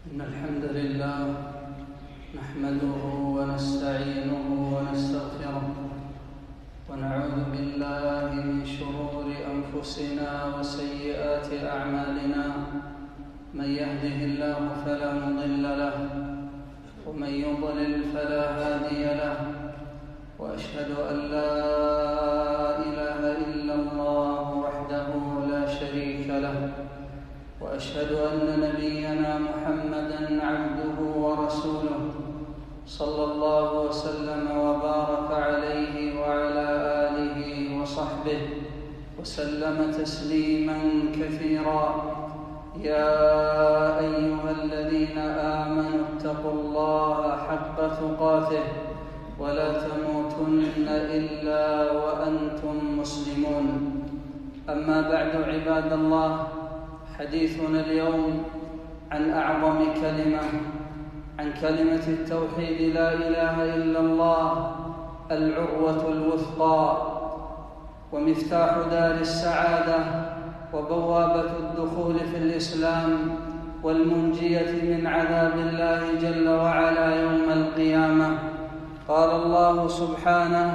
إن الحمد لله نحمده ونستعينه ونستغفره ونعوذ بالله من شرور أنفسنا وسيئات أعمالنا. من يهده الله فلا مضل له ومن يضلل فلا هادي له، وأشهد أن لا إله إلا الله وحده لا شريك له، وأشهد أن نبينا محمدًا عبده ورسوله صلى الله وسلم وبارك عليه وعلى آله وصحبه وسلم تسليمًا كثيرًا. يا أيها الذين آمنوا اتقوا الله حق تقاته ولا تموتن إلا وأنتم مسلمون. أما بعد، عباد الله، حديثنا اليوم عن أعظم كلمة، عن كلمة التوحيد لا إله إلا الله، العروة الوثقى ومفتاح دار السعادة وبوابة الدخول في الإسلام والمنجية من عذاب الله جل وعلا يوم القيامة. قال الله سبحانه: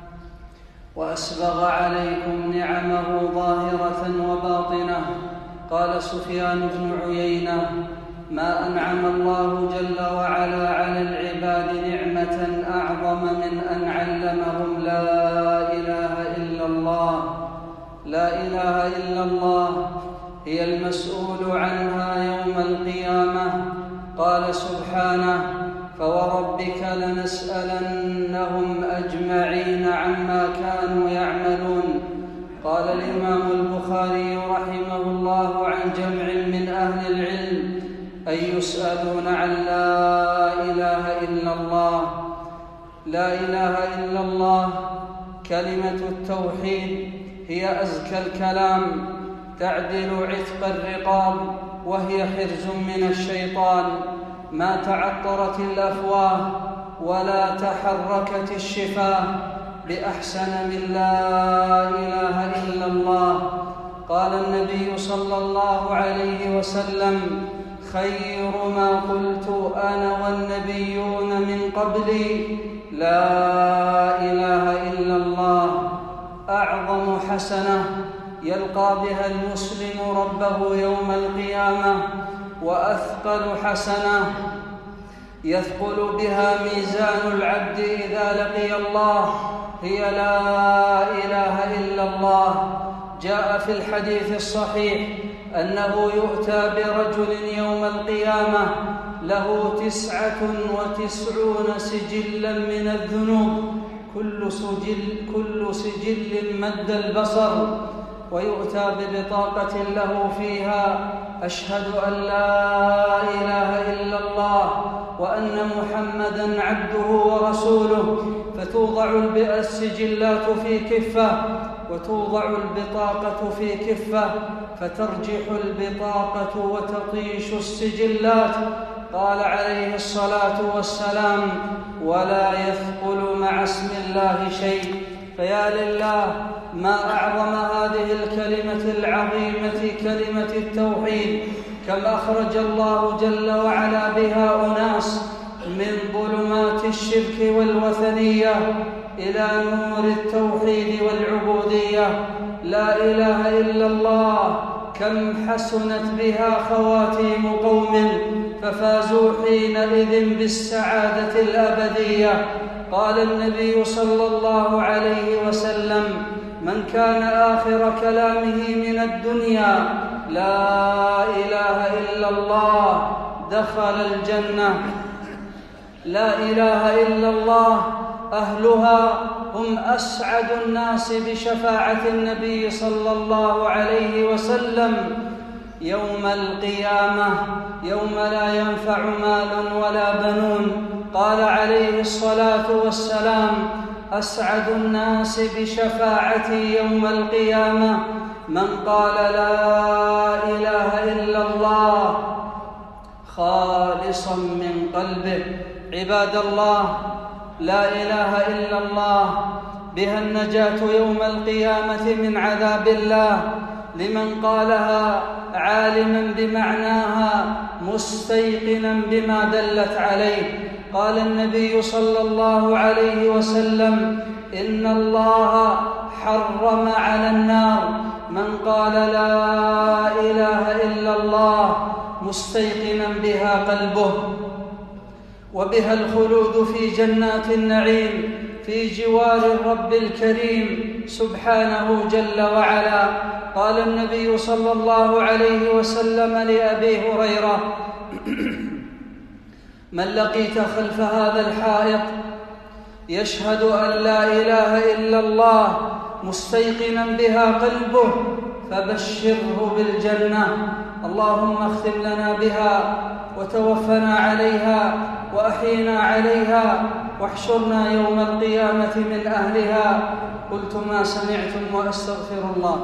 وأسبغ عليكم نعمه ظاهرة وباطنة. قال سفيان بن عيينة: ما أنعم الله جل وعلا على العباد نعمة أعظم من أن علمهم لا إله إلا الله. لا إله إلا الله هي المسؤول عنها يوم القيامة. قال سبحانه: فوربك لنسألنهم أجمعين عما كانوا يعملون. قال الإمام البخاري رحمه الله عن جمع من أهل العلم: أي يسألون عن لا إله إلا الله. لا إله إلا الله كلمة التوحيد هي أزكى الكلام، تعدل عتق الرقاب، وهي حرز من الشيطان. ما تعطرت الأفواه ولا تحركت الشفاه بأحسن من لا إله إلا الله. قال النبي صلى الله عليه وسلم: خير ما قلت أنا والنبيون من قبلي لا إله إلا الله. أعظم حسنة يلقى بها المسلم ربه يوم القيامة، وأثقل حسنة يثقل بها ميزان العبد إذا لقي الله هي لا إله إلا الله. جاء في الحديث الصحيح أنه يؤتى برجل يوم القيامة له 99 سجلا من الذنوب، كل سجل مد البصر، ويؤتى ببطاقة له فيها: أشهد أن لا إله إلا الله وأن محمدًا عبده ورسوله. فتوضع السجلات في كفة وتوضع البطاقة في كفة، فترجح البطاقة وتطيش السجلات. قال عليه الصلاة والسلام: ولا يثقل مع اسم الله شيء. فيا لله، ما أعظم هذه الكلمة العظيمة، كلمة التوحيد. كم أخرج الله جل وعلا بها أناس من ظلمات الشرك والوثنية إلى نور التوحيد والعبودية. لا إله إلا الله كم حسنت بها خواتيم قوم ففازوا حينئذ بالسعادة الأبدية. قال النبي صلى الله عليه وسلم: من كان آخر كلامه من الدنيا لا إله إلا الله دخل الجنة. لا إله إلا الله أهلها هم أسعد الناس بشفاعة النبي صلى الله عليه وسلم يوم القيامة، يوم لا ينفع مال ولا بنون. قال عليه الصلاة والسلام: أسعد الناس بشفاعتي يوم القيامة من قال لا إله إلا الله خالصا من قلبه. عباد الله، لا إله إلا الله بها النجاة يوم القيامة من عذاب الله لمن قالها عالما بمعناها مستيقنا بما دلت عليه. قال النبي صلى الله عليه وسلم: إن الله حرم على النار من قال لا إله إلا الله مستيقنا بها قلبه، وبها الخلود في جنات النعيم في جوار الرب الكريم سبحانه جل وعلا. قال النبي صلى الله عليه وسلم لأبي هريرة: من لقيت خلف هذا الحائط يشهد أن لا إله إلا الله مستيقنا بها قلبه فبشره بالجنة. اللهم اختم لنا بها وتوفنا عليها وأحينا عليها واحشرنا يوم القيامة من أهلها. قلت ما سمعتم وأستغفر الله.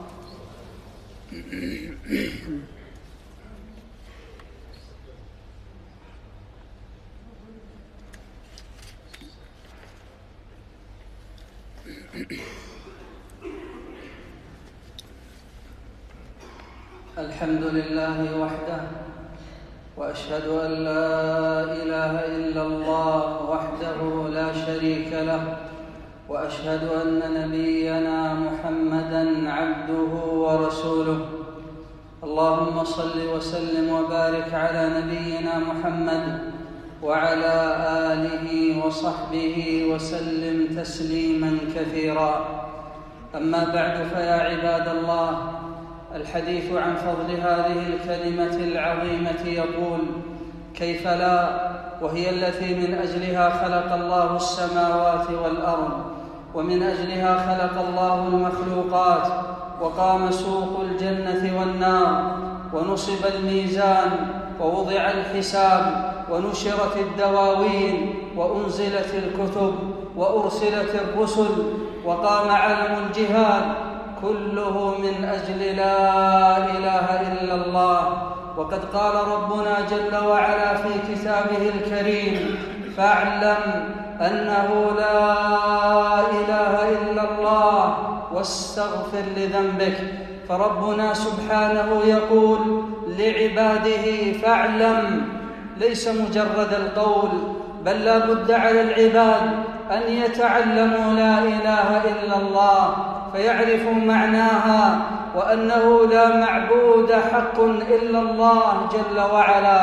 الحمد لله وحده، وأشهد أن لا إله إلا الله وحده لا شريك له، وأشهد أن نبينا محمدًا عبده ورسوله. اللهم صل وسلم وبارك على نبينا محمد وعلى آله وصحبه وسلم تسليماً كثيراً. أما بعد، فيا عباد الله، الحديث عن فضل هذه الكلمة العظيمة يقول: كيف لا، وهي التي من أجلها خلق الله السماوات والأرض، ومن أجلها خلق الله المخلوقات، وقام سوق الجنة والنار، ونصب الميزان، ووضع الحساب، ونشرت الدواوين، وأنزلت الكتب، وأرسلت الرسل، وقام علم الجهاد، كله من أجل لا إله إلا الله. وقد قال ربنا جل وعلا في كتابه الكريم: فاعلم أنه لا إله إلا الله واستغفر لذنبك. فربنا سبحانه يقول لعباده: فاعلم، ليس مجرد القول، بل لا بد على العباد أن يتعلموا لا إله إلا الله فيعرفوا معناها، وأنه لا معبود حق إلا الله جل وعلا،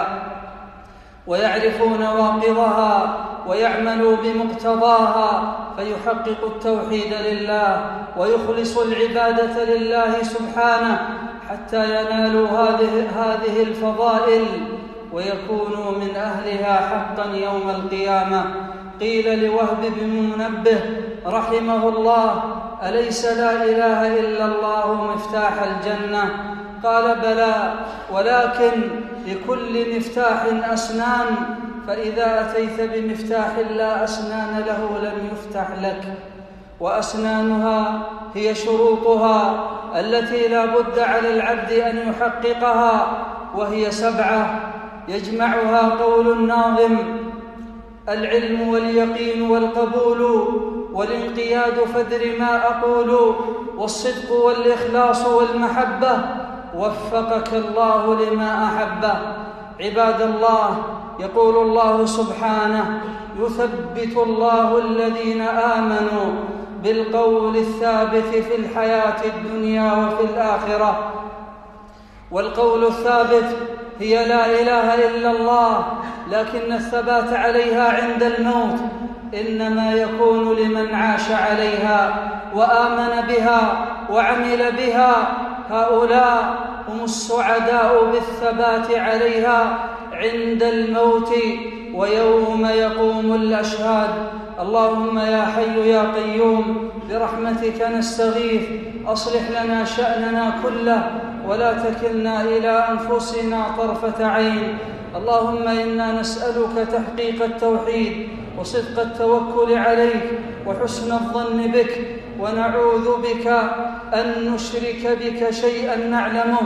ويعرفوا نواقضها ويعملوا بمقتضاها، فيحققوا التوحيد لله ويخلصوا العبادة لله سبحانه حتى ينالوا هذه الفضائل ويكونوا من أهلها حقا يوم القيامة. قيل لوهب بن منبه رحمه الله: أليس لا إله إلا الله مفتاح الجنة؟ قال: بلى، ولكن لكل مفتاح أسنان، فإذا أتيت بمفتاح لا أسنان له لم يفتح لك. وأسنانها هي شروطها التي لا بد على العبد أن يحققها، وهي 7 يجمعها قول الناظم: العلم واليقين والقبول، والانقياد فادر ما أقول، والصدق والإخلاص والمحبة، وفقك الله لما أحبه. عباد الله، يقول الله سبحانه: يثبت الله الذين آمنوا بالقول الثابت في الحياة الدنيا وفي الآخرة. والقول الثابت هي لا إله إلا الله، لكن الثبات عليها عند الموت إنما يكون لمن عاش عليها وآمن بها وعمل بها. هؤلاء هم السعداء بالثبات عليها عند الموت ويوم يقوم الأشهاد. اللهم يا حي يا قيوم برحمتك نستغيث، أصلح لنا شأننا كله ولا تكلنا إلى أنفسنا طرفة عين. اللهم إنا نسألك تحقيق التوحيد وصدق التوكل عليك وحسن الظن بك، ونعوذ بك أن نشرك بك شيئا نعلمه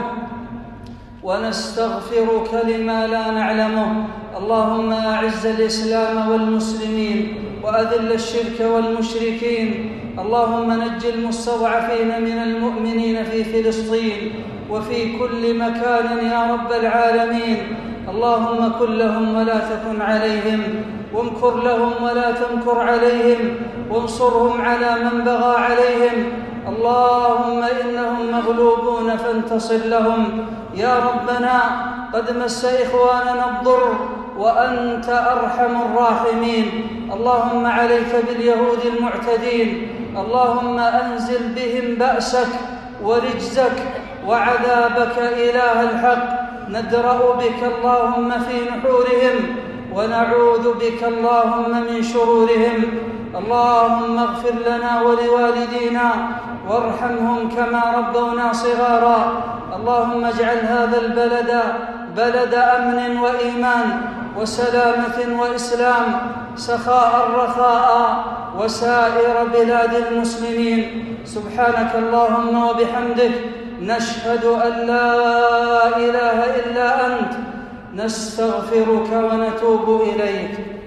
ونستغفرك لما لا نعلمه. اللهم أعز الإسلام والمسلمين وأذل الشرك والمشركين. اللهم نج المستضعفين من المؤمنين في فلسطين وفي كل مكان يا رب العالمين. اللهم كن لهم ولا تكن عليهم، وامكر لهم ولا تمكر عليهم، وانصرهم على من بغى عليهم. اللهم إنهم مغلوبون فانتصر لهم يا ربنا. قد مس إخواننا الضر وأنت أرحم الراحمين. اللهم عليك باليهود المعتدين. اللهم أنزل بهم بأسك ورجزك وعذابك إله الحق. ندرأ بك اللهم في نحورهم ونعوذ بك اللهم من شرورهم. اللهم اغفر لنا ولوالدينا وارحمهم كما ربونا صغارا. اللهم اجعل هذا البلد بلد أمن وإيمان وسلامة وإسلام، سخاء رخاء، وسائر بلاد المسلمين. سبحانك اللهم وبحمدك، نشهد أن لا إله إلا أنت، نستغفرك ونتوب إليك.